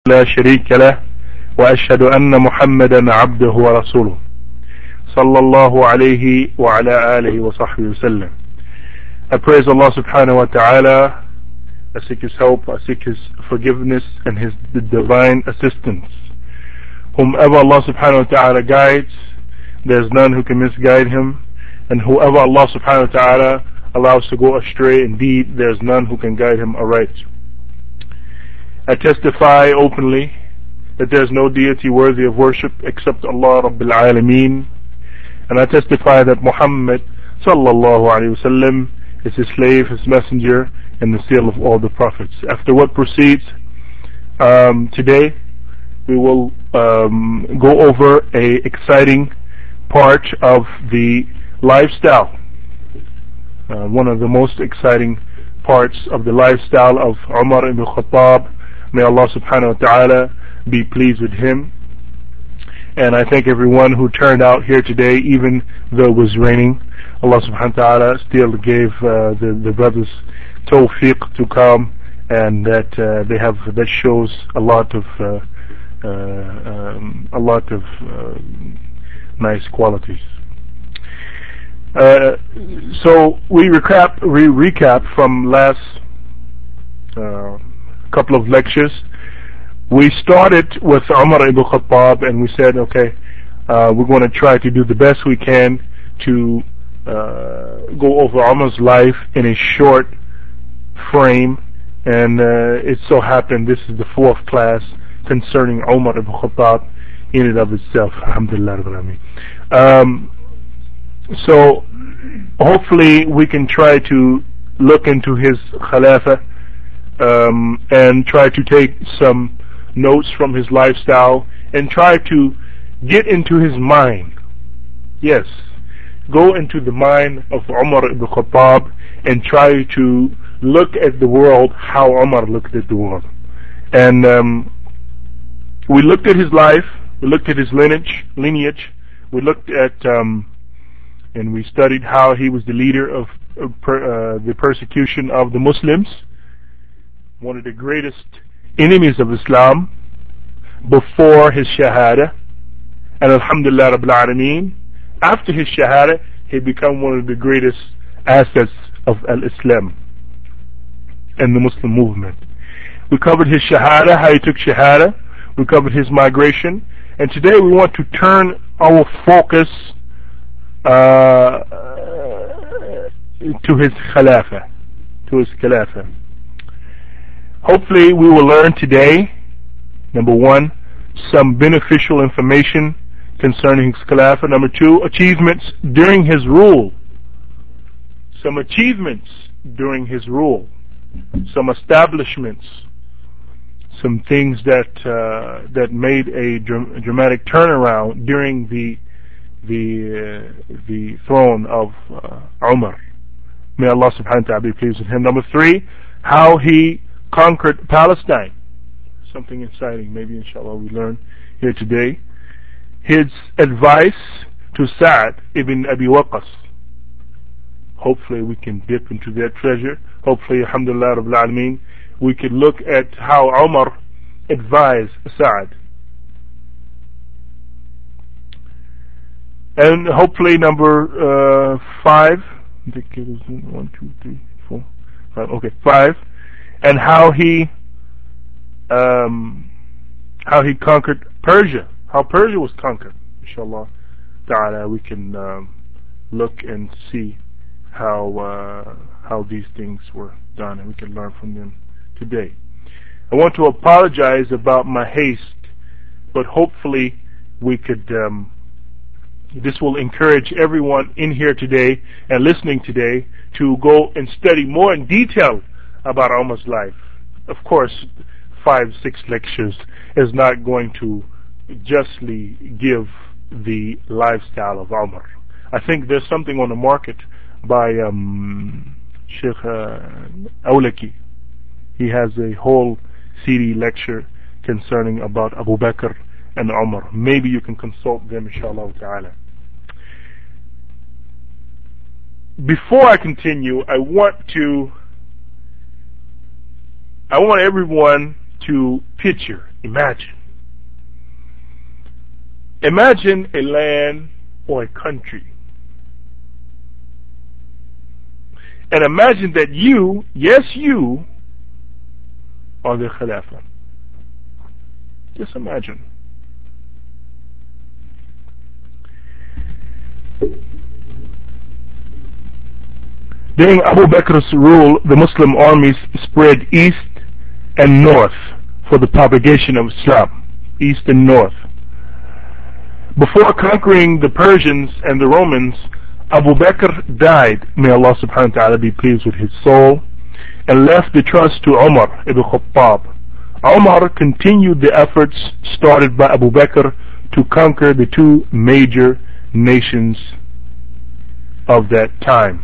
لا شريك له وأشهد أن محمدا عبده ورسوله صلى الله عليه وعلى آله وصحبه وسلم. I praise Allah subhanahu wa ta'ala. I seek His help, I seek His forgiveness and His divine assistance. Whomever Allah subhanahu wa ta'ala guides, there is none who can misguide him, and whoever Allah subhanahu wa ta'ala allows to go astray, indeed there is none who can guide him aright. I testify openly that there is no deity worthy of worship except Allah Rabbil Alameen, and I testify that Muhammad sallallahu alayhi wa sallam is his slave, his messenger, and the seal of all the prophets. After what proceeds, today we will go over a exciting part of the lifestyle, one of the most exciting parts of the lifestyle of Umar ibn Khattab. May Allah subhanahu wa ta'ala be pleased with him. And I thank everyone who turned out here today, even though it was raining. Allah subhanahu wa ta'ala still gave the brothers tawfiq to come, and that shows a lot of nice qualities. So we recap from last couple of lectures. We started with Umar ibn Khattab, and we said, okay, we're going to try to do the best we can to go over Umar's life in a short frame, and it so happened this is the fourth class concerning Umar ibn Khattab in and of itself. Alhamdulillah Rabbil Alameen. So hopefully we can try to look into his Khilafah and try to take some notes from his lifestyle and try to get into his mind. Yes, go into the mind of Umar ibn Khattab and try to look at the world how Umar looked at the world. And we looked at his life, we looked at his lineage, we looked at and we studied how he was the leader of the persecution of the Muslims, one of the greatest enemies of Islam before his Shahada, and Alhamdulillah Rabbil Alameen, after his Shahada he became one of the greatest assets of Al-Islam and the Muslim movement. We covered his Shahada, how he took Shahada, we covered his migration, and today we want to turn our focus to his Khilafah. Hopefully we will learn today, number one, some beneficial information concerning his Khilafah. Number two, achievements during his rule. Some achievements during his rule. Some establishments. Some things that made a dramatic turnaround during the throne of Umar. May Allah subhanahu wa ta'ala be pleased with him. Number three, how he conquered Palestine. Something exciting, maybe inshallah we learn here today. His advice to Sa'd ibn Abi Waqqas. Hopefully we can dip into that treasure. Hopefully, alhamdulillah Rabbil Alameen, we could look at how Umar advised Sa'd. And hopefully number 5, I think it was 1, 2, 3, 4, 5, okay, 5, and how he conquered Persia, how Persia was conquered. Inshallah ta'ala we can look and see how these things were done, and we can learn from them today. I want to apologize about my haste, but hopefully we could this will encourage everyone in here today and listening today to go and study more in detail about Umar's life. Of course, 5-6 lectures is not going to justly give the lifestyle of Umar. I think there's something on the market by Sheikh Awlaki. He has a whole CD lecture concerning about Abu Bakr and Umar. Maybe you can consult them, inshallah ta'ala. Before I continue, I want everyone to picture Imagine. Imagine a land or a country. And imagine that you, yes you, are the Khalifa. Just imagine. During Abu Bakr's rule, the Muslim armies spread east and north for the propagation of Islam. East and north. Before conquering the Persians and the Romans, Abu Bakr died, may Allah subhanahu wa ta'ala be pleased with his soul, and left the trust to Umar ibn Khattab. Umar continued the efforts started by Abu Bakr to conquer the two major nations of that time.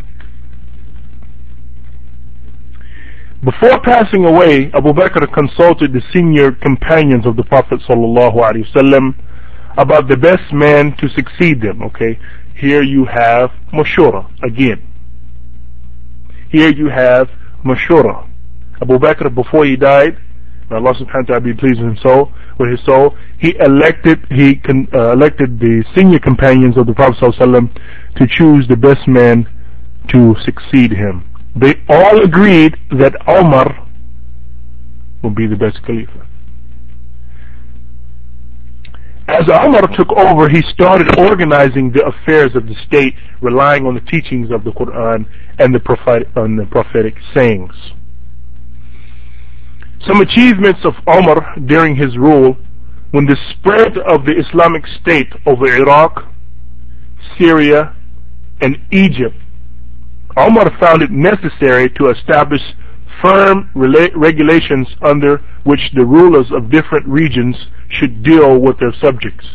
Before passing away, Abu Bakr consulted the senior companions of the Prophet ﷺ about the best man to succeed them. Okay, here you have Mashura again. Here you have Mashura. Abu Bakr, before he died, may Allah subhanahu wa ta'ala be pleased with his soul, he elected the senior companions of the Prophet ﷺ to choose the best man to succeed him. They all agreed that Umar would be the best Khalifa. As Umar took over, he started organizing the affairs of the state, relying on the teachings of the Quran and the prophetic sayings. Some achievements of Umar during his rule: when the spread of the Islamic State over Iraq, Syria, and Egypt, Umar found it necessary to establish firm regulations under which the rulers of different regions should deal with their subjects.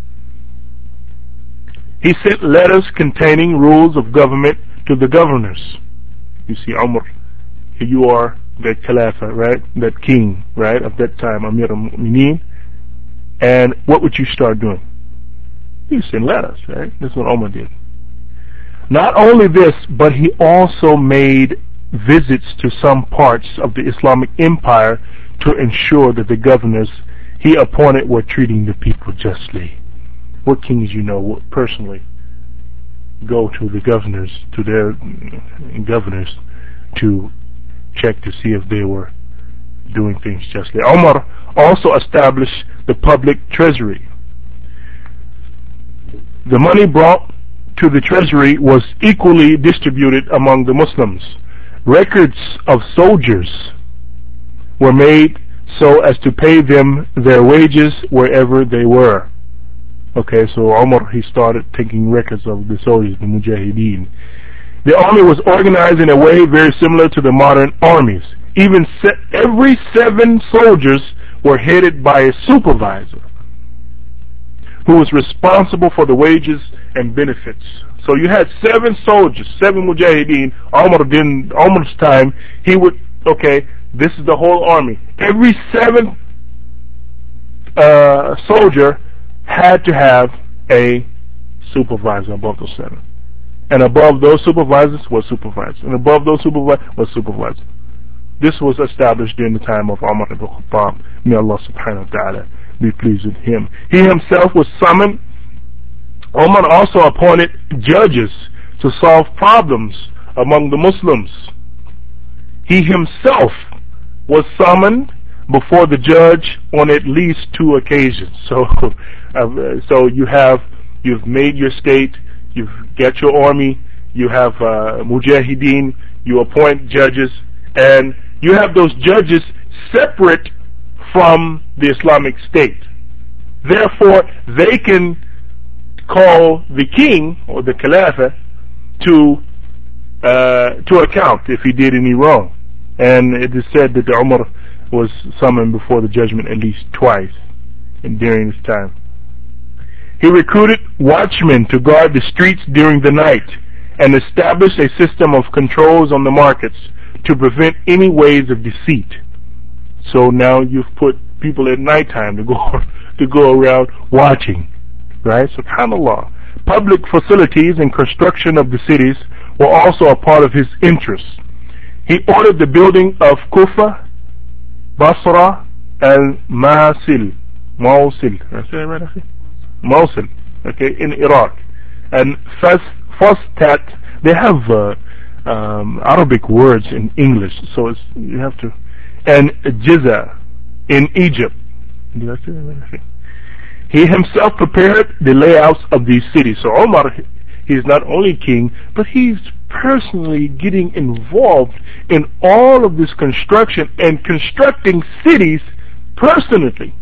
He sent letters containing rules of government to the governors. You see, Umar, here you are, that Khalifa, right? That king, right, of that time, Amir al-Mu'mineen. And what would you start doing? You send letters, right? That's what Umar did. Not only this, but he also made visits to some parts of the Islamic Empire to ensure that the governors he appointed were treating the people justly. What kings you know would personally go to the governors, to their governors, to check to see if they were doing things justly? Umar also established the public treasury. The money brought to the treasury was equally distributed among the Muslims. Records of soldiers were made so as to pay them their wages wherever they were. Okay, so Umar, he started taking records of the soldiers, the Mujahideen. The army was organized in a way very similar to the modern armies. Even every 7 soldiers were headed by a supervisor who was responsible for the wages and benefits. So you had 7 soldiers, 7 Mujahideen. Umar's time, he would, okay, this is the whole army. Every 7th soldier had to have a supervisor above those 7. And above those supervisors was supervisors. And above those supervisors was supervisor. This was established during the time of Umar ibn Khattab. May Allah subhanahu wa ta'ala be pleased with him. He himself was summoned. Umar also appointed judges to solve problems among the Muslims. He himself was summoned before the judge on at least 2 occasions. So you've made your state, you've got your army, you have Mujahideen, you appoint judges, and you have those judges separate from the Islamic State. Therefore, they can call the king or the Khalifa to account if he did any wrong. And it is said that Umar was summoned before the judgment at least twice during this time. He recruited watchmen to guard the streets during the night and established a system of controls on the markets to prevent any ways of deceit. So now you've put people at nighttime to go around watching, right? SubhanAllah. Public facilities and construction of the cities were also a part of his interests. He ordered the building of Kufa, Basra, Al-Mosul. Mosul. Did I say that right, akhi? Mosul. Okay, in Iraq. And Fustat, they have Arabic words in English, so it's, you have to. And Jiza in Egypt. Did I say that right, akhi? He himself prepared the layouts of these cities. So Umar, he's not only king, but he's personally getting involved in all of this construction and constructing cities personally.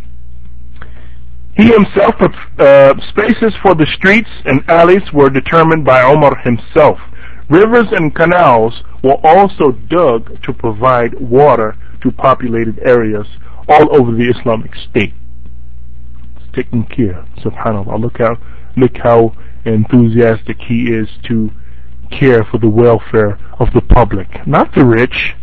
He himself, spaces for the streets and alleys were determined by Umar himself. Rivers and canals were also dug to provide water to populated areas all over the Islamic State. Taking care, subhanAllah. Look how enthusiastic he is to care for the welfare of the public, not the rich,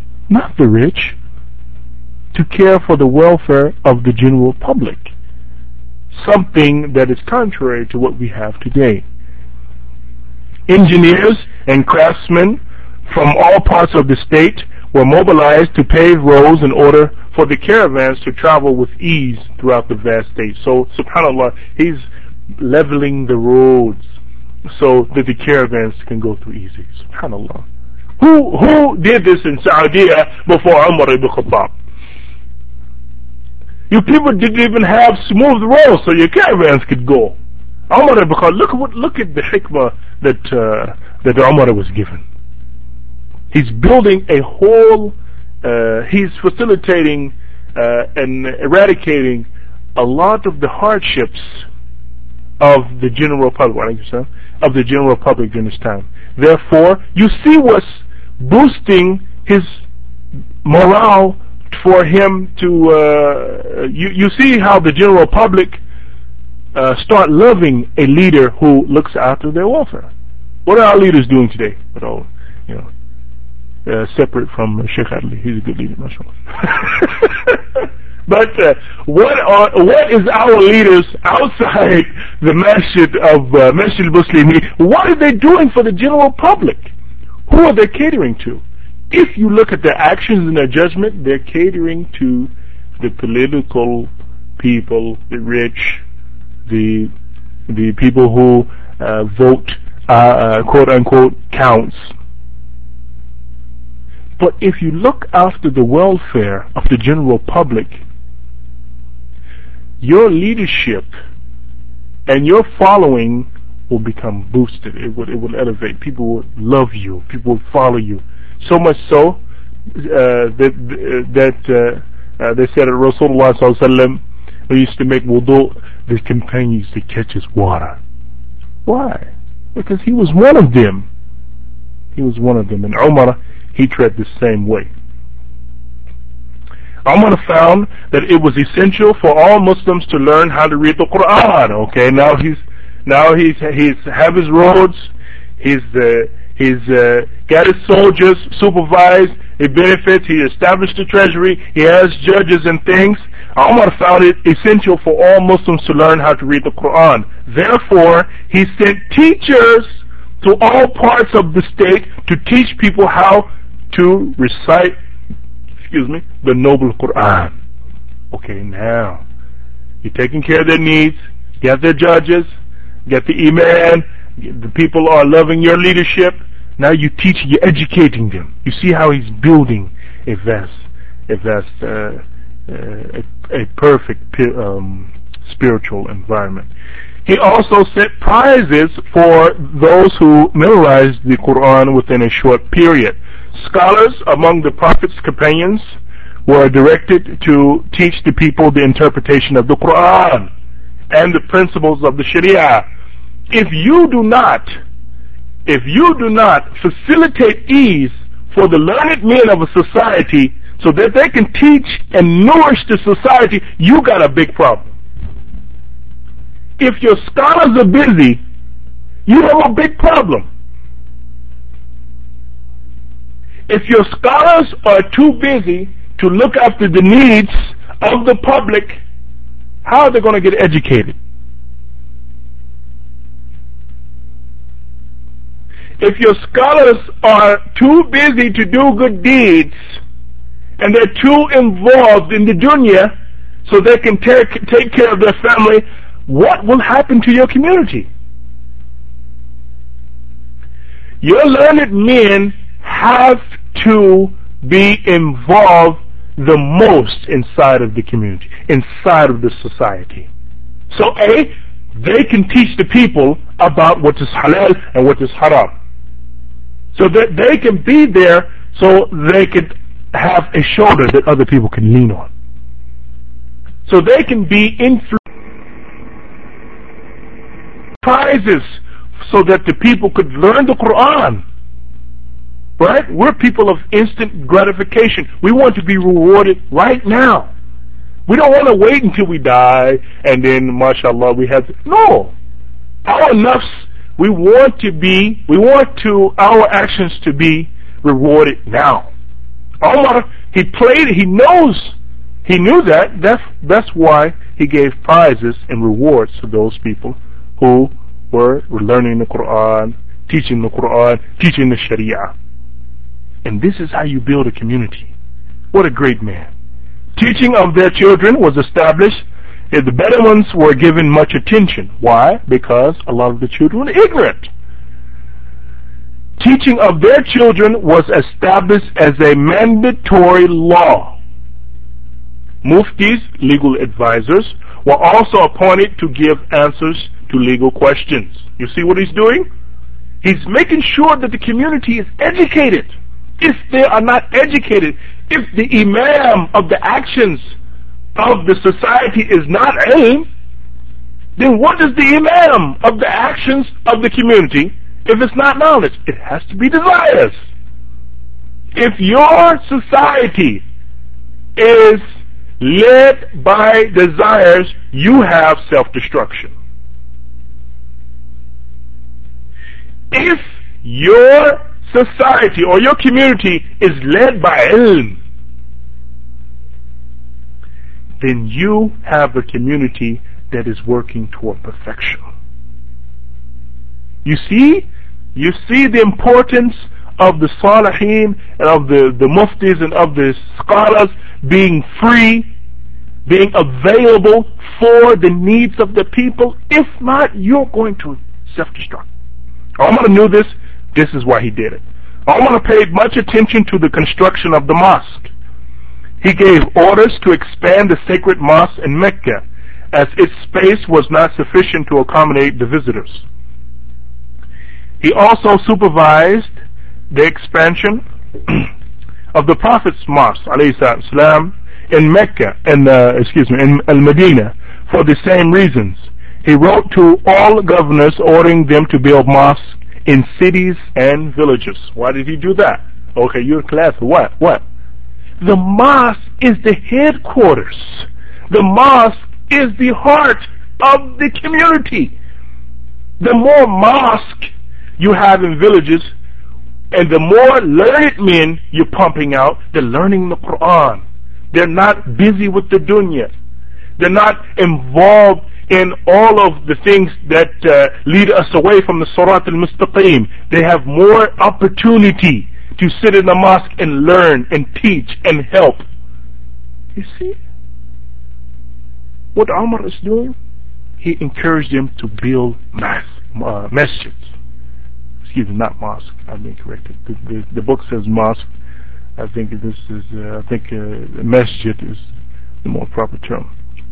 to care for the welfare of the general public, something that is contrary to what we have today. Engineers and craftsmen from all parts of the state were mobilized to pave roads in order for the caravans to travel with ease throughout the vast state. So, subhanAllah, he's leveling the roads so that the caravans can go through easy. SubhanAllah. Who did this in Saudi before Umar ibn Khattab? You people didn't even have smooth roads so your caravans could go. Umar ibn Khattab, look at the hikmah that Umar was given. He's building a whole, he's facilitating and eradicating a lot of the hardships of the general public, during this time. Therefore, you see what's boosting his morale for him to, you see how the general public start loving a leader who looks after their welfare. What are our leaders doing today? Separate from Sheikh Ali, he's a good leader, mashallah. But what is our leaders outside the masjid of Masjid al-Muslimin? What are they doing for the general public? Who are they catering to? If you look at their actions and their judgment, they're catering to the political people, the rich, the people who vote, quote unquote, counts. But if you look after the welfare of the general public, your leadership and your following will become boosted. It will elevate. People will love you. People will follow you. So much so that they said that Rasulullah sallallahu alaihi wasallam, when he used to make wudu, the companion used to catch his water. Why? Because he was one of them. He was one of them. And Umar, he tread the same way. Umar found that it was essential for all Muslims to learn how to read the Quran. Okay, now he's have his roads, he's got his soldiers supervised, it benefits, he established the treasury, he has judges and things. Umar found it essential for all Muslims to learn how to read the Quran. Therefore, he sent teachers to all parts of the state to teach people how to recite, the noble Quran. Okay, now you're taking care of their needs, you have their judges, you got the imam, the people are loving your leadership. Now you're teaching, you're educating them. You see how he's building a perfect spiritual environment. He also set prizes for those who memorized the Quran within a short period. Scholars among the Prophet's companions were directed to teach the people the interpretation of the Quran and the principles of the Sharia. If you do not facilitate ease for the learned men of a society so that they can teach and nourish the society, you got a big problem. If your scholars are busy, you have a big problem. If your scholars are too busy to look after the needs of the public, how are they going to get educated? If your scholars are too busy to do good deeds and they're too involved in the dunya so they can take care of their family, what will happen to your community? Your learned men have to be involved the most inside of the community, inside of the society. So they can teach the people about what is halal and what is haram. So that they can be there so they can have a shoulder that other people can lean on. So they can be prizes so that the people could learn the Quran. Right? We're people of instant gratification. We want to be rewarded right now. We don't want to wait until we die and then, mashallah, we have to. No. Our nafs, we want our actions to be rewarded now. Umar, he knew that. That's why he gave prizes and rewards to those people who were learning the Quran, teaching the Sharia. And this is how you build a community. What a great man. Teaching of their children was established. The better ones were given much attention. Why? Because a lot of the children were ignorant. Teaching of their children was established as a mandatory law. Muftis, legal advisors, were also appointed to give answers to legal questions. You see what he's doing? He's making sure that the community is educated. If they are not educated, if the imam of the actions of the society is not ilm, then what is the imam of the actions of the community if it's not knowledge? It has to be desires. If your society is led by desires, you have self-destruction. If your society or your community is led by ilm, then you have a community that is working toward perfection. You see the importance of the salihin and of the muftis and of the scholars being free, being available for the needs of the people. If not, you're going to self-destruct. Umar knew this. This is why he did it. Umar paid much attention to the construction of the mosque. He gave orders to expand the sacred mosque in Mecca, as its space was not sufficient to accommodate the visitors. He also supervised the expansion of the Prophet's mosque, ﷺ, in Mecca, in Al-Medina, for the same reasons. He wrote to all governors ordering them to build mosques in cities and villages. Why did he do that? Okay, you're class. What? The mosque is the headquarters. The mosque is the heart of the community. The more mosque you have in villages, and the more learned men you're pumping out, they're learning the Quran. They're not busy with the dunya. They're not involved in all of the things that lead us away from the Surat al-Mustaqim. They have more opportunity to sit in the mosque and learn and teach and help. You see what Umar is doing? He encouraged them to build masjids. Excuse me, not mosque. I'm incorrect. The book says mosque. I think this is. Masjid is the more proper term.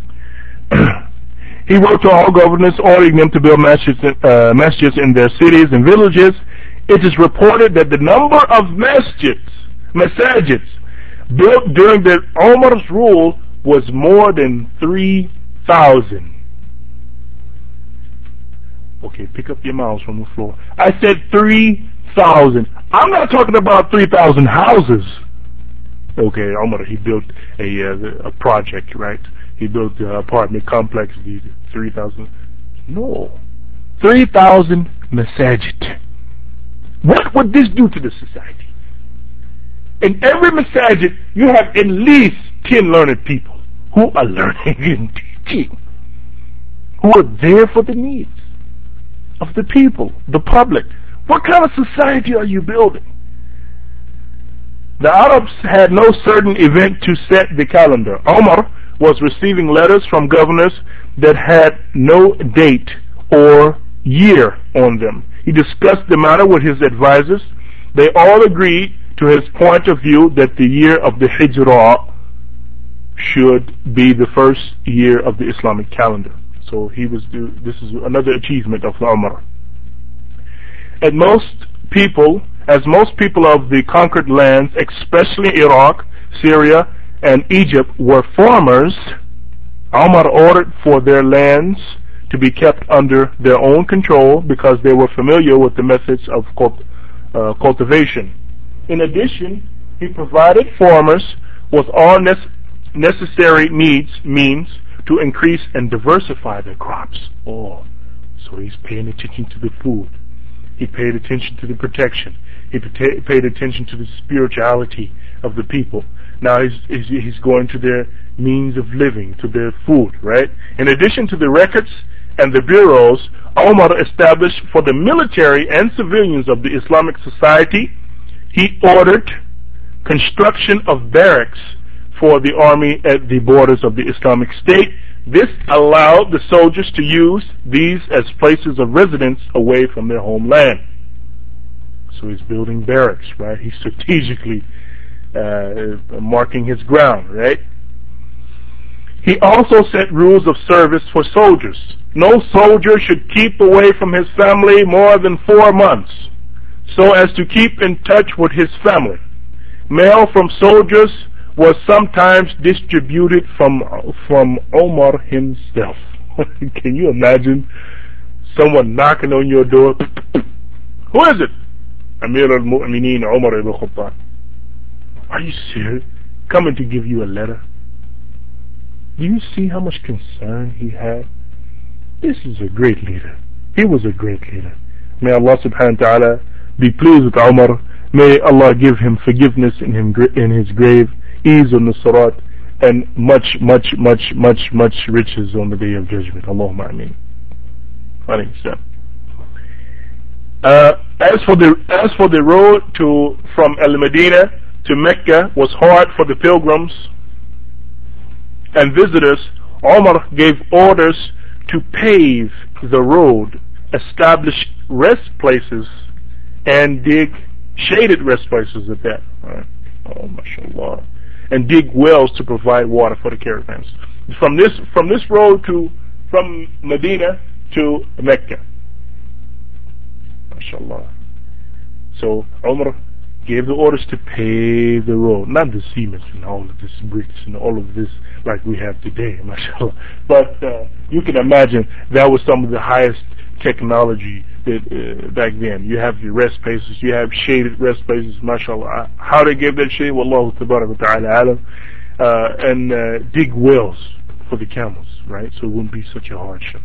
He wrote to all governors ordering them to build masjids in their cities and villages. It is reported that the number of masajids built during the Umar's rule was more than 3,000. Okay, pick up your mouse from the floor. I said 3,000. I'm not talking about 3,000 houses. Okay, Umar, he built a project, right? He built the apartment complex, 3,000. No. 3,000 masajid. What would this do to the society? In every masajid, you have at least 10 learned people who are learning and teaching, who are there for the needs of the people, the public. What kind of society are you building? The Arabs had no certain event to set the calendar. Omar was receiving letters from governors that had no date or year on them. He discussed the matter with his advisors. They all agreed to his point of view that the year of the Hijrah should be the first year of the Islamic calendar. So this is another achievement of Umar. As most people of the conquered lands, especially Iraq, Syria, and Egypt, were farmers, Umar ordered for their lands to be kept under their own control because they were familiar with the methods of cultivation. In addition, he provided farmers with all necessary means to increase and diversify their crops. Oh, so he's paying attention to the food. He paid attention to the protection. He paid attention to the spirituality of the people. Now he's going to their means of living, to their food, right? In addition to the records and the bureaus, Umar established for the military and civilians of the Islamic society, he ordered construction of barracks for the army at the borders of the Islamic State. This allowed the soldiers to use these as places of residence away from their homeland. So he's building barracks, right? He's strategically marking his ground, right? He also set rules of service for soldiers. No soldier should keep away from his family more than 4 months, so as to keep in touch with his family. Mail from soldiers was sometimes distributed from Omar himself. Can you imagine someone knocking on your door? Who is it? Amir al-Mu'mineen Umar ibn Khattab. Are you serious? Coming to give you a letter. Do you see how much concern he had? This is a great leader. He was a great leader. May Allah subhanahu wa ta'ala be pleased with Umar. May Allah give him forgiveness in his grave, ease on the sirat, and much riches on the day of judgment. Allahumma ameen. As for the road from Al-Madinah to Mecca was hard for the pilgrims and visitors. Umar gave orders to pave the road, establish rest places, and dig shaded rest places at that. Right. Oh, mashallah. And dig wells to provide water for the caravans. From this road from Medina to Mecca. MashaAllah. So Umar gave the orders to pave the road, not the cement and all of this bricks and all of this like we have today, mashallah. But you can imagine that was some of the highest technology that, back then. You have your rest places, you have shaded rest places, mashallah. How they gave that shade, wallahu tabarak wa ta'ala alam. And dig wells for the camels, right? So it wouldn't be such a hardship.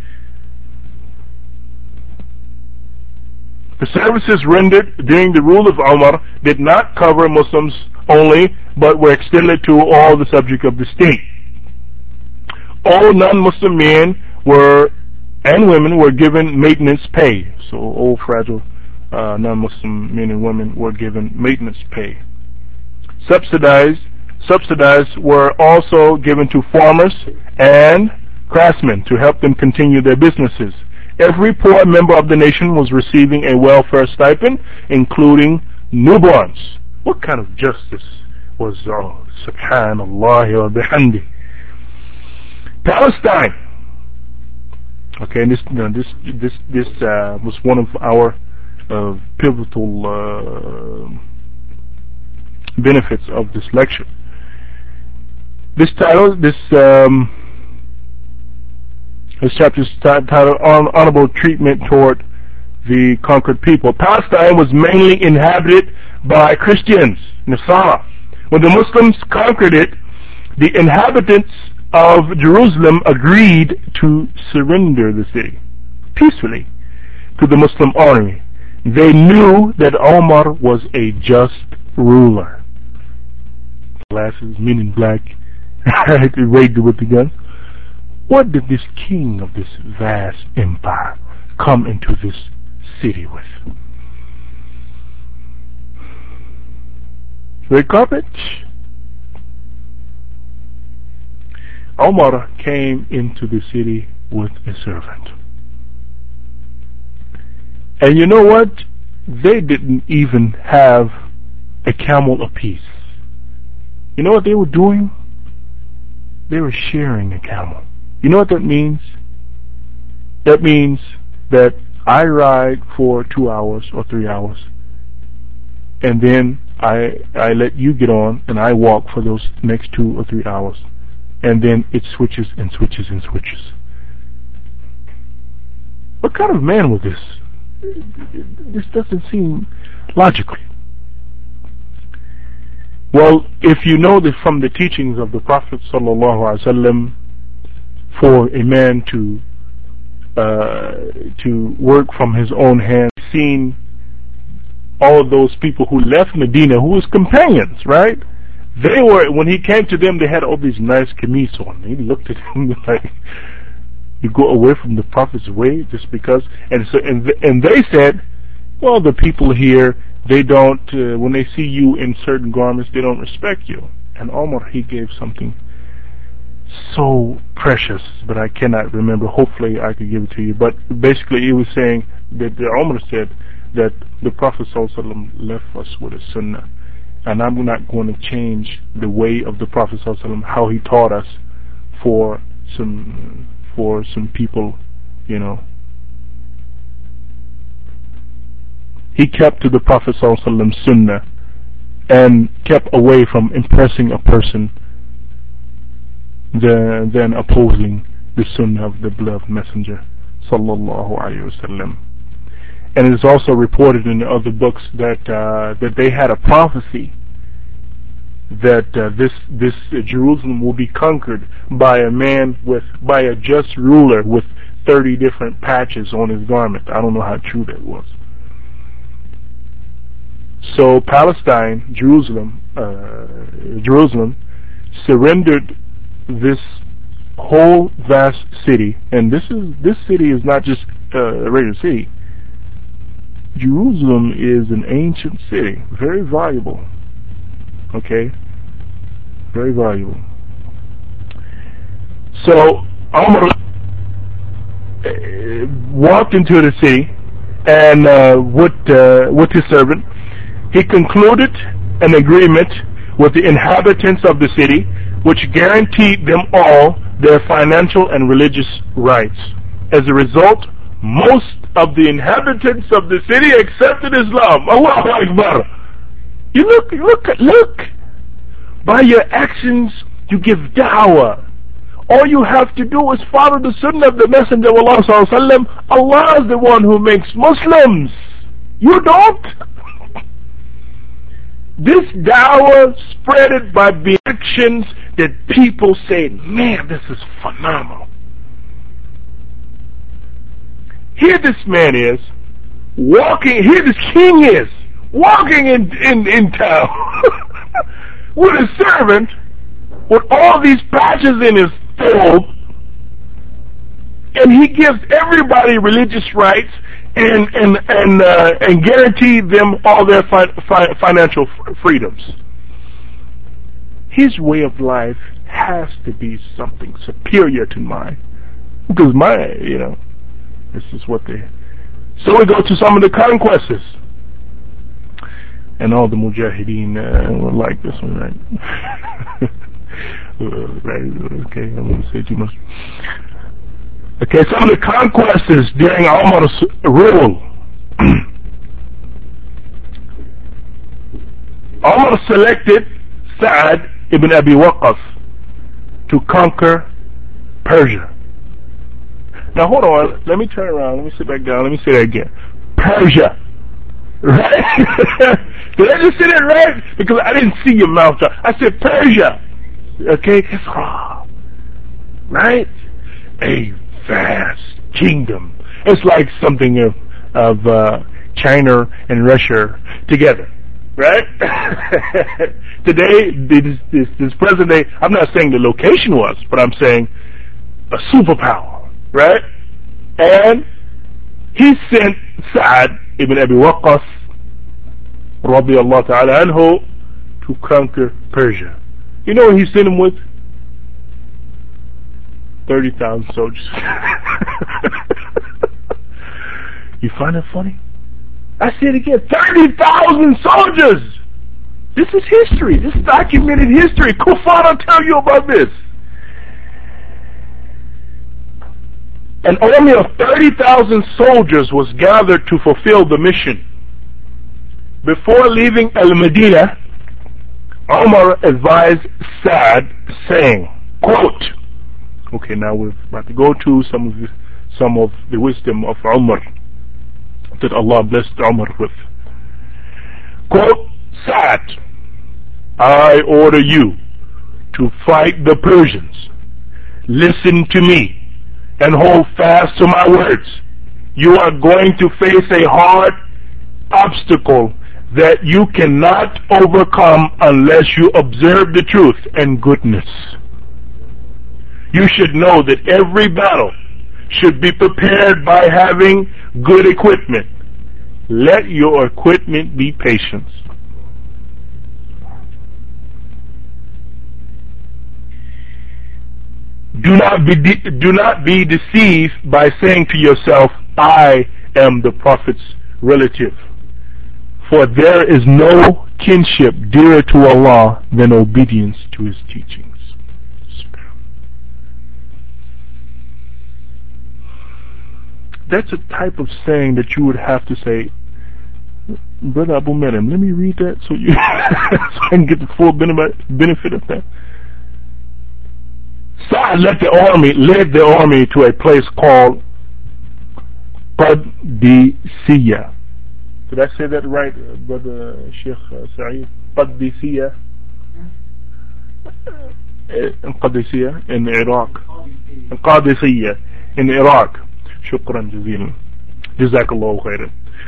The services rendered during the rule of Umar did not cover Muslims only, but were extended to all the subject of the state. All non-Muslim men and women were given maintenance pay. So all fragile non-Muslim men and women were given maintenance pay. Subsidies were also given to farmers and craftsmen to help them continue their businesses. Every poor member of the nation was receiving a welfare stipend, including newborns. What kind of justice was, subhanallah wa bihamdi. Palestine. Okay, this was one of our pivotal benefits of this lecture. This chapter is titled Honorable Treatment Toward the Conquered People. Palestine was mainly inhabited by Christians, Nasara. When the Muslims conquered it, the inhabitants of Jerusalem agreed to surrender the city peacefully to the Muslim army. They knew that Omar was a just ruler. Glasses, men in black, raided with the guns. What did this king of this vast empire come into this city with? red carpet. Umar came into the city with a servant. And you know what? They didn't even have a camel apiece. You know what they were doing? They were sharing a camel. You know what that means? That means that I ride for 2 hours or 3 hours, and then I let you get on and I walk for those next 2 or 3 hours, and then it switches and switches and switches. What kind of man was this? This doesn't seem logical. Well, if you know that from the teachings of the Prophet ﷺ, for a man to work from his own hand, seen all of those people who left Medina, who was companions, right? They were, when he came to them, they had all these nice kameez on. He looked at them like, you go away from the Prophet's way just because? And they said, well, the people here, they don't, when they see you in certain garments, they don't respect you. And Umar, he gave something so precious, but I cannot remember. Hopefully I could give it to you. But basically he was saying that Umar said that the Prophet ﷺ left us with a sunnah, and I'm not going to change the way of the Prophet ﷺ, how he taught us for some people, you know. He kept to the Prophet ﷺ's sunnah and kept away from impressing a person than opposing the sunnah of the beloved messenger sallallahu alaihi wasallam. And it is also reported in the other books that they had a prophecy that this Jerusalem will be conquered by a just ruler with 30 different patches on his garment. I don't know how true that was. So Palestine, Jerusalem surrendered this whole vast city, and this city is not just a regular city. Jerusalem is an ancient city, very valuable. Okay, very valuable. So Umar walked into the city, and with his servant, he concluded an agreement with the inhabitants of the city, which guaranteed them all their financial and religious rights. As a result, most of the inhabitants of the city accepted Islam. Allahu Akbar. You look. By your actions, you give da'wah. All you have to do is follow the sunnah of the Messenger of Allah sallallahu alaihi wasallam. Allah is the one who makes Muslims. You don't. This da'wah spreaded by the actions that people say, man, this is phenomenal. Here this man is walking, here this king is walking in town with a servant with all these patches in his throat, and he gives everybody religious rights and guarantee them all their financial freedoms. His way of life has to be something superior to mine, because this is what they. So we go to some of the conquests, and all the mujahideen will like this one, right? Right? Okay, I won't say too much. Okay, some of the conquests during Umar's rule. Umar selected Sa'ad ibn Abi Waqqas to conquer Persia. Now hold on, let me turn around, let me sit back down, let me say that again. Persia. Right? Did I just say that right? Because I didn't see your mouth. I said Persia. Okay? Right? A vast kingdom. It's like something of China and Russia together. Right? Today, this present day, I'm not saying the location was, but I'm saying a superpower. Right? And he sent Sa'ad ibn Abi Waqqas radiyallahu ta'ala anhu to conquer Persia. You know what he sent him with? 30,000 soldiers. You find that funny? I say it again, 30,000 soldiers! This is history. This is documented history. Kufar will tell you about this. An army of 30,000 soldiers was gathered to fulfill the mission. Before leaving Al-Medina, Umar advised Sa'd, saying, quote, okay, now we're about to go to some of the wisdom of Umar that Allah blessed Umar with. Quote, Sa'd, I order you to fight the Persians. Listen to me and hold fast to my words. You are going to face a hard obstacle that you cannot overcome unless you observe the truth and goodness. You should know that every battle should be prepared by having good equipment. Let your equipment be patience. Do not be deceived by saying to yourself, I am the Prophet's relative. For there is no kinship dearer to Allah than obedience to His teachings. That's a type of saying that you would have to say, Brother Abu Maryam, let me read that so so I can get the full benefit of that. Sa'd led the army to a place called Qadisiyah. Did I say that right, Brother Sheikh Sa'id? Qadisiyah. Qadisiyah in Iraq. Qadisiyah in Iraq. Shukran jazeelan. Jazakallahu khairan.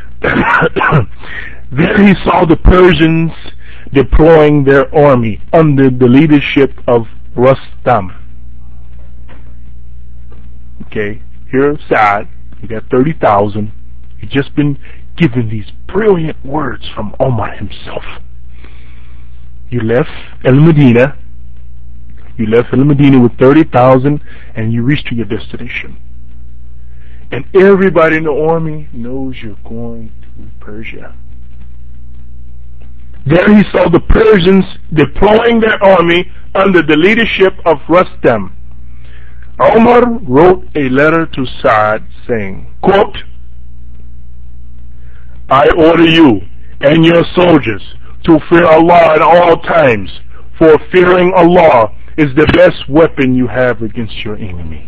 There he saw the Persians deploying their army under the leadership of Rustam. Okay, here Sa'd, you got 30,000. He's just been given these brilliant words from Omar himself. You left Al-Medina with 30,000 and you reached to your destination. And everybody in the army knows you're going to Persia. There he saw the Persians deploying their army under the leadership of Rustam. Umar wrote a letter to Sa'd saying, quote, I order you and your soldiers to fear Allah at all times, for fearing Allah is the best weapon you have against your enemy.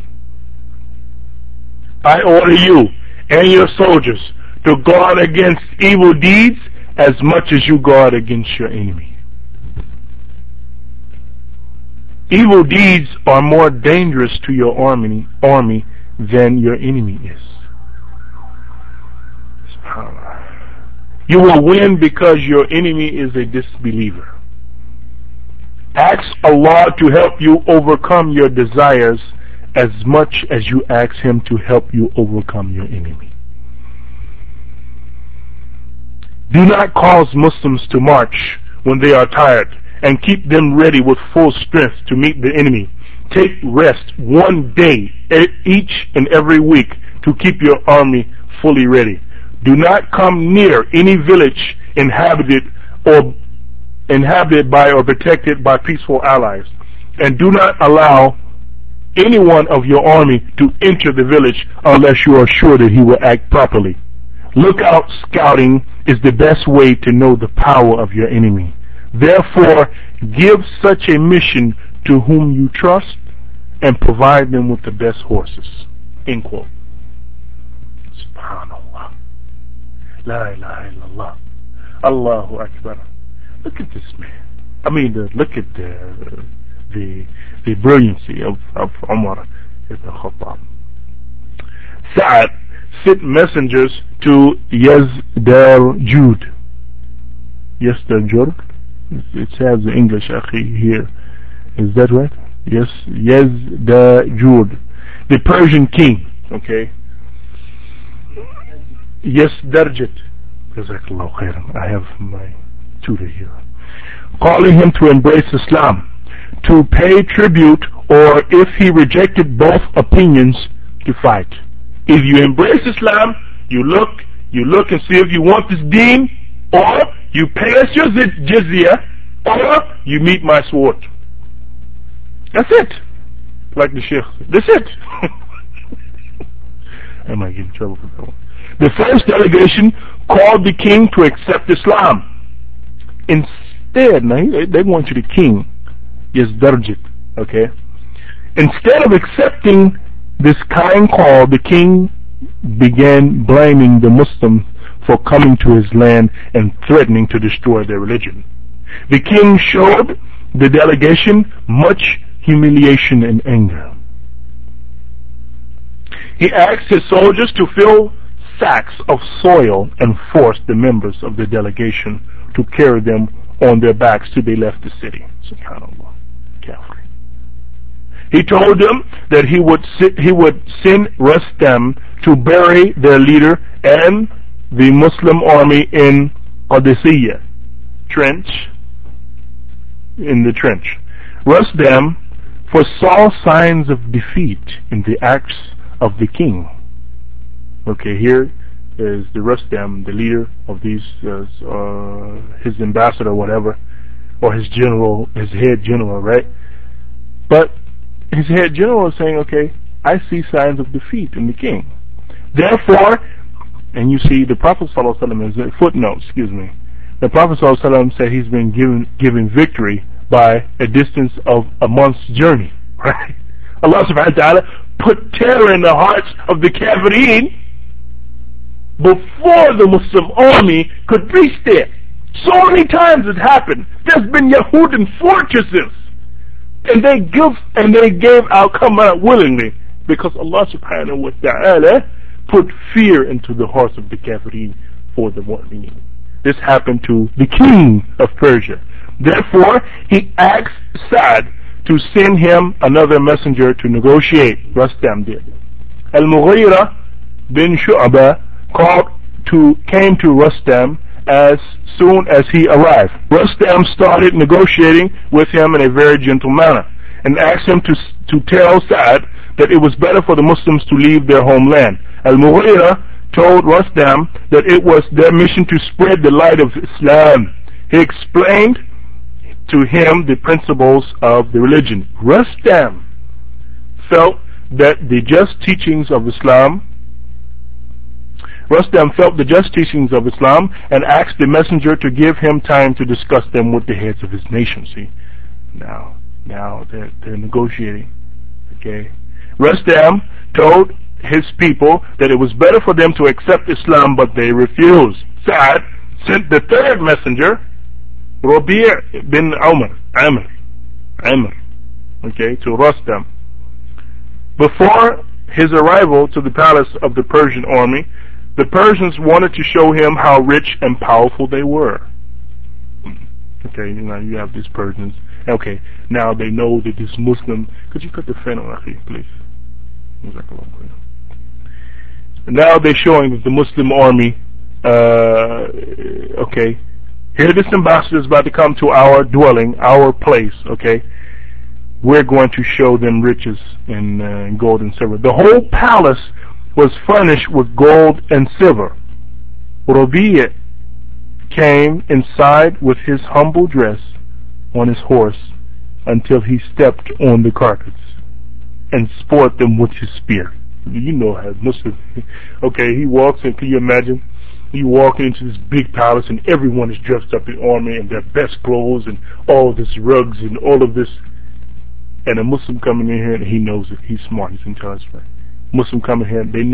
I order you and your soldiers to guard against evil deeds as much as you guard against your enemy. Evil deeds are more dangerous to your army than your enemy is. You will win because your enemy is a disbeliever. Ask Allah to help you overcome your desires as much as you ask Him to help you overcome your enemy. Do not cause Muslims to march when they are tired, and keep them ready with full strength to meet the enemy. Take rest one day each and every week to keep your army fully ready. Do not come near any village inhabited by or protected by peaceful allies, and do not allow any one of your army to enter the village unless you are sure that he will act properly. Lookout scouting is the best way to know the power of your enemy. Therefore, give such a mission to whom you trust and provide them with the best horses. End quote. Subhanallah. La ilaha illallah. Allahu Akbar. Look at this man. I mean, look at the brilliancy of Umar ibn Khattab. Sa'd sent messengers to Yazdarjud. Yazdarjud? It says in English, akhi, here. Is that right? Yes, Yazdarjud, the Persian king. Okay. Yazdarjud. Jazakallahu khairan. I have my tutor here. calling him to embrace Islam, to pay tribute, or if he rejected both opinions, to fight. If you embrace Islam, you look and see if you want this deen, or you pay us your jizya, or you meet my sword. That's it. Like the Sheikh said. That's it. I might get in trouble for that one. The first delegation called the king to accept Islam. Instead, now they want you the king. Yes, Darjit. Okay? Instead of accepting this kind call, the king began blaming the Muslims for coming to his land and threatening to destroy their religion. The king showed the delegation much humiliation and anger. He asked his soldiers to fill sacks of soil and forced the members of the delegation to carry them on their backs till they left the city. SubhanAllah. Carefully. He told them that he would send Rustam to bury their leader and the Muslim army in Qadisiyah trench. In the trench. Rustam foresaw signs of defeat in the acts of the king. Okay, here is the Rustam, the leader of these, his ambassador, whatever, or his general, his head general, right? But his head general is saying, okay, I see signs of defeat in the king. Therefore, and you see the Prophet ﷺ is a footnote, the Prophet ﷺ said he's been given victory by a distance of a month's journey, right? Allah subhanahu wa ta'ala put terror in the hearts of the Kafirin before the Muslim army could reach there. So many times it happened. There's been Yahudan fortresses, and they gave out, come out willingly, because Allah subhanahu wa ta'ala put fear into the hearts of the Kafirin for the mu'mineen. This happened to the king of Persia. Therefore, he asked Sa'd to send him another messenger to negotiate. Rustam did. Al-Mughira bin Shu'bah came to Rustam as soon as he arrived. Rustam started negotiating with him in a very gentle manner and asked him to tell Sa'd that it was better for the Muslims to leave their homeland. Al-Mughira told Rustam that it was their mission to spread the light of Islam. He explained to him the principles of the religion. Rustam felt the just teachings of Islam and asked the messenger to give him time to discuss them with the heads of his nation. See, now they're negotiating. Okay, Rustam told his people that it was better for them to accept Islam, but they refused. Sa'd sent the third messenger, Rabi' bin Amr, okay, to Rustam. Before his arrival to the palace of the Persian army, the Persians wanted to show him how rich and powerful they were. Okay, now you have these Persians. Okay, now they know that this Muslim. Could you cut the fan on, please? Now they're showing that the Muslim army. Okay, here this ambassador is about to come to our dwelling, our place. Okay, we're going to show them riches in gold and silver. The whole palace was furnished with gold and silver. Rabi' came inside with his humble dress on his horse until he stepped on the carpets and sport them with his spear. You know how Muslim. Okay, he walks in. Can you imagine? He walks into this big palace and everyone is dressed up in armor and their best clothes and all this rugs and all of this. And a Muslim coming in here and he knows it. He's smart. He's intelligent. Right? Muslim coming here. He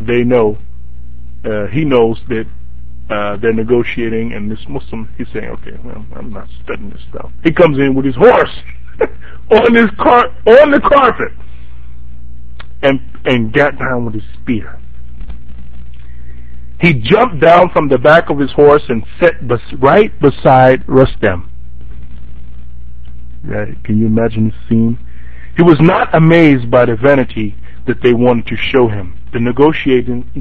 knows that they're negotiating, and this Muslim, he's saying, okay, well, I'm not studying this stuff. He comes in with his horse on the carpet and got down with his spear. He jumped down from the back of his horse and sat right beside Rustam. Right? Can you imagine the scene? He was not amazed by the vanity that they wanted to show him. The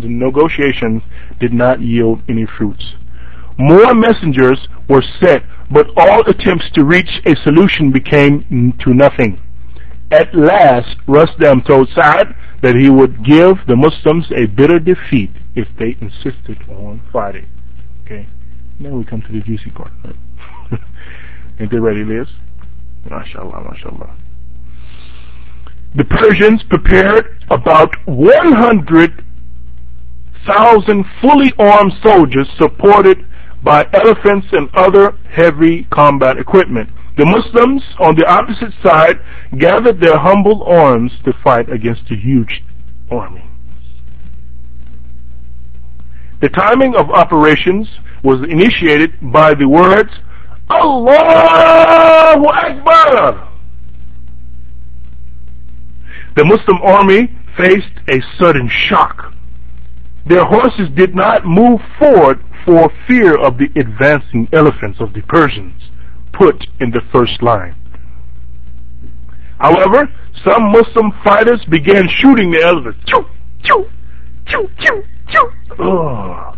negotiations did not yield any fruits. More messengers were sent, but all attempts to reach a solution became to nothing. At last, Rustam told Sa'd that he would give the Muslims a bitter defeat if they insisted on fighting. Okay, now we come to the juicy part. Right? Ain't they ready, Liz? MashaAllah, MashaAllah. The Persians prepared about 100,000 fully armed soldiers supported by elephants and other heavy combat equipment. The Muslims on the opposite side gathered their humble arms to fight against a huge army. The timing of operations was initiated by the words, Allahu Akbar. The Muslim army faced a sudden shock. Their horses did not move forward for fear of the advancing elephants of the Persians put in the first line. However, some Muslim fighters began shooting the elephants. Choo, choo, choo, choo, choo. Oh.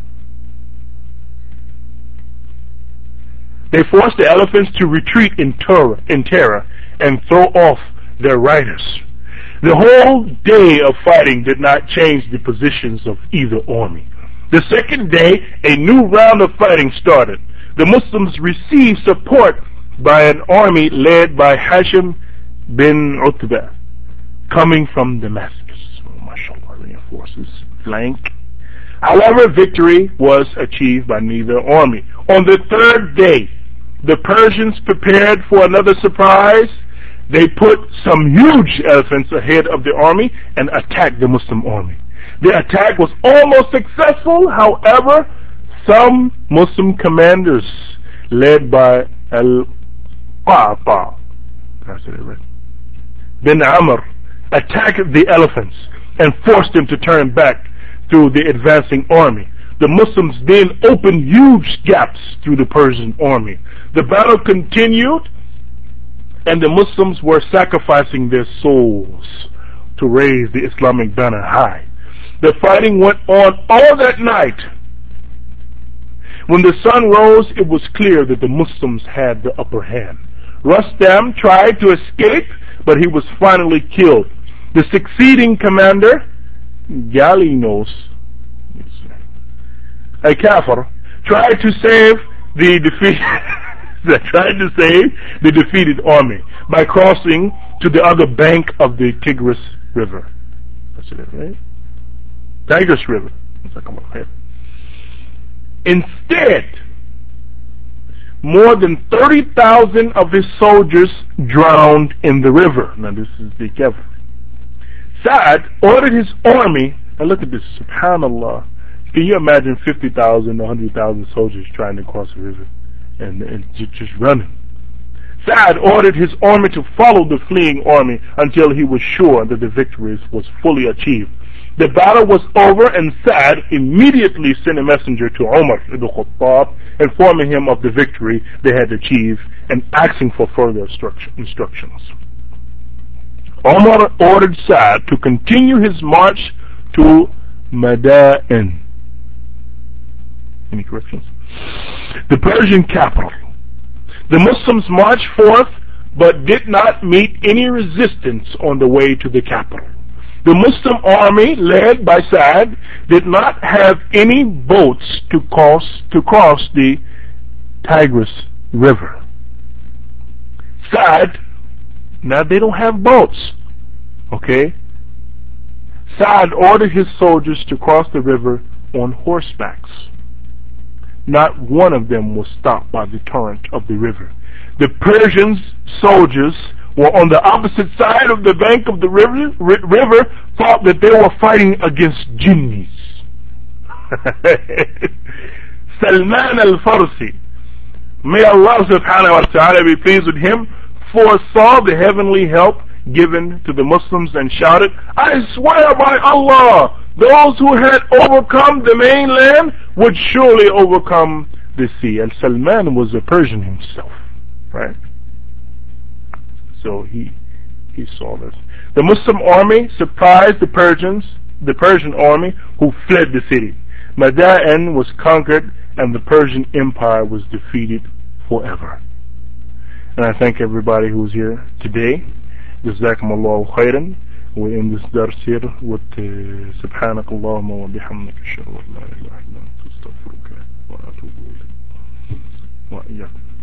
They forced the elephants to retreat in terror and throw off their riders. The whole day of fighting did not change the positions of either army. The second day, a new round of fighting started. The Muslims received support by an army led by Hashim bin Utbah, coming from Damascus. Oh, mashallah, reinforces flank. However, victory was achieved by neither army. On the third day, the Persians prepared for another surprise. They put some huge elephants ahead of the army and attacked the Muslim army. The attack was almost successful. However, some Muslim commanders led by Al-Qa'qa bin Amr attacked the elephants and forced them to turn back through the advancing army. The Muslims then opened huge gaps through the Persian army. The battle continued, and the Muslims were sacrificing their souls to raise the Islamic banner high. The fighting went on all that night. When the sun rose, it was clear that the Muslims had the upper hand. Rustam tried to escape, but he was finally killed. The succeeding commander, Galinos, a Kafir, tried to save the defeated army by crossing to the other bank of the Tigris River. That's it, right? Tigris River. Instead, more than 30,000 of his soldiers drowned in the river. Now this is the Kafir. Sa'd ordered his army, and look at this, subhanallah. Can you imagine 50,000, 100,000 soldiers trying to cross the river and just running? Sa'd ordered his army to follow the fleeing army until he was sure that the victory was fully achieved. The battle was over, and Sa'd immediately sent a messenger to Umar ibn Khattab, informing him of the victory they had achieved and asking for further instructions. Umar ordered Sa'd to continue his march to Madain. Any corrections? The Persian capital. The Muslims marched forth but did not meet any resistance on the way to the capital. The Muslim army, led by Sa'd, did not have any boats to cross the Tigris River. Sa'd, now they don't have boats, okay? Sa'd ordered his soldiers to cross the river on horsebacks. Not one of them was stopped by the torrent of the river. The Persian soldiers were on the opposite side of the bank of the river, thought that they were fighting against jinnis. Salman al-Farsi, may Allah subhanahu wa ta'ala be pleased with him, foresaw the heavenly help given to the Muslims and shouted, I swear by Allah, those who had overcome the mainland would surely overcome the sea. And Salman was a Persian himself, right? So he saw this. The Muslim army surprised the Persian army, who fled the city. Madain was conquered and the Persian Empire was defeated forever. And I thank everybody who's here today. جزاكم الله خيرا. We end this dars here with سبحانك اللهم وبحمدك أشهد أن لا إله إلا أنت أستغفرك وأتوب إليك وإياكم.